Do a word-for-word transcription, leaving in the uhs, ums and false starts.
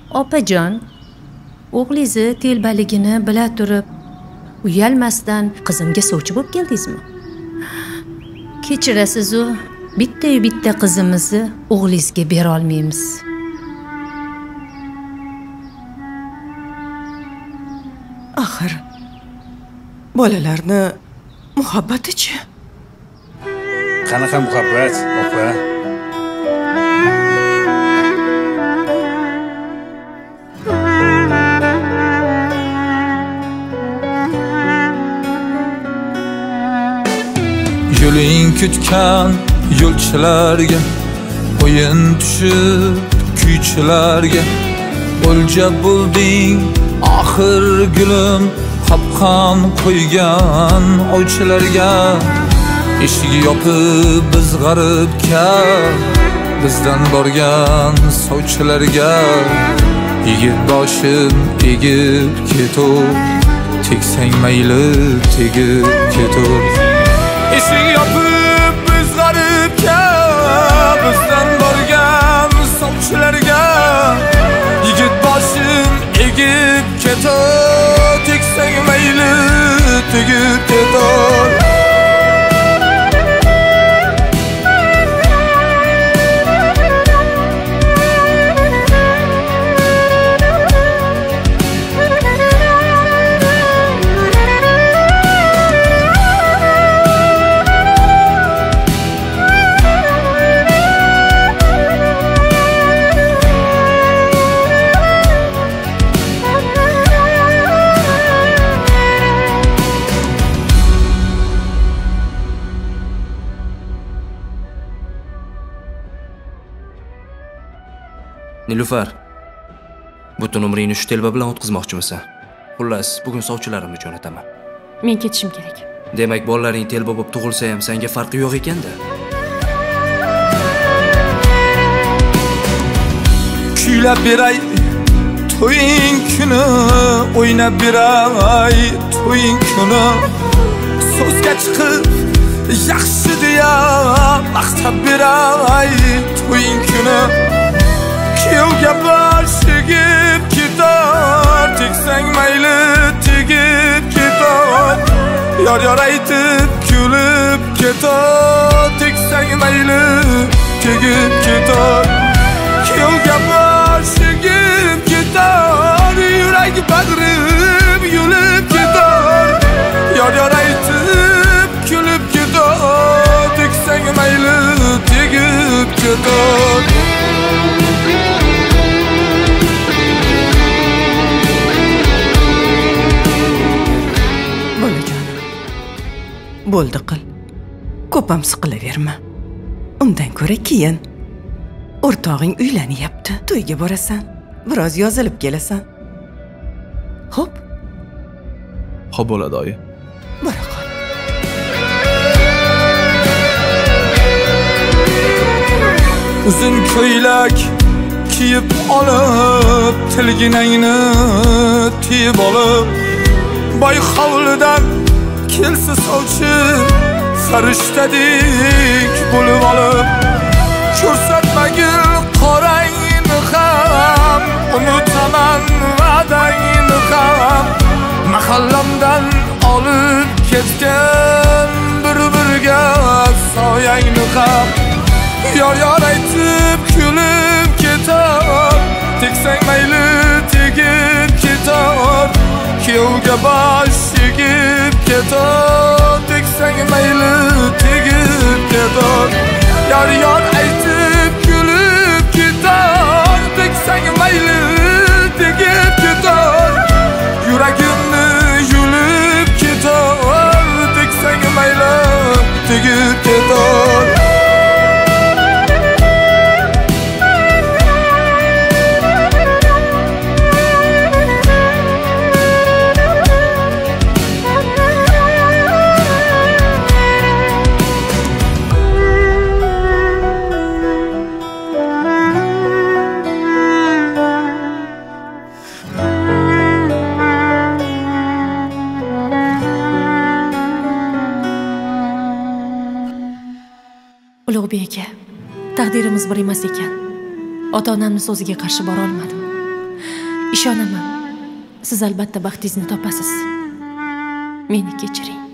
Opajon, o'g'lingizni telbaligini bila turib, uyalmasdan qizimga sovchi bo'lib keldingizmi? Kechirasiz-u, bitta-yu bitta qizimizni o'g'lingizga bera olmaymiz. Axir bolalarni muhabbati-chi? Qanaqa muhabbat, opa? Yo'ling kutgan yo'lchilarga, o'yin tushib kuychilarga, o'lja bo'lding oxir gulim, qopqon qo'ygan ovchilarga. Eshigi yopib biz g'aribga, bizdan borgan sovchilarga. Yigit boshim egib ketur, tegsang mayli tegib ketur. Eshik yopib biz g'aribga, bizdan borgan sovchilarga. Yigit boshim egib ketur, tegsang mayli tegib ketur. Nilufar, butun umringni shu telba bilan o'tkazmoqchimisan? Xullas, bugun sovchilarimni jo'nataman. Men ketishim kerak. Demak, bolalaring telba bo'lib tug'ilsa ham senga farqi yo'q ekanda. Kuylab beray to'ying kuni, o'ynab beray to'ying kuni. So'zga chiqib yaxshi deya maqtab beray to'ying kuni. Kuyovga bosh egib ketar, tegsang mayli tegib ketar. Yor yor aytib kulib ketar, tegsang mayli tegib ketar. Kuyovga bosh egib ketar, yurak bag'rim yulib ketar. Yor yor aytib kulib ketar, tegsang mayli tegib ketar. Bo'ldi qil. Ko'p ham siqilaverma. Undan ko'ra keyin o'rtog'ing uylanyapti. To'yga borasan, biroz yozilib kelasan. Xo'p? Xo'p bo'ladi, oyi. Bora qol. Uzun ko'ylak kiyib olib, tilginangni tiyib olib, boy hovlidan kelsa sovchi, farishtadek bo'lib olib, ko'rsatmagil qorangni ham, unutaman va'dangni ham. Mahallamdan olib ketgan bir-birga soyangni ham. Yor yor aytib kulib ketar, tegsang mayli tegib ketar. Kuyovga bosh egib ketar, tegsang mayli tegib ketar. Yor yor aytib kulib ketar, tegsang mayli tegib ketar. Yuragimni yulib ketar, tegsang mayli tegib ketar. Ulug'bek aka, taqdirimiz bir emas ekan. Ota-onamning so'ziga qarshi bora olmadim. Ishonaman. Siz albatta baxtingizni topasiz. Meni kechiring.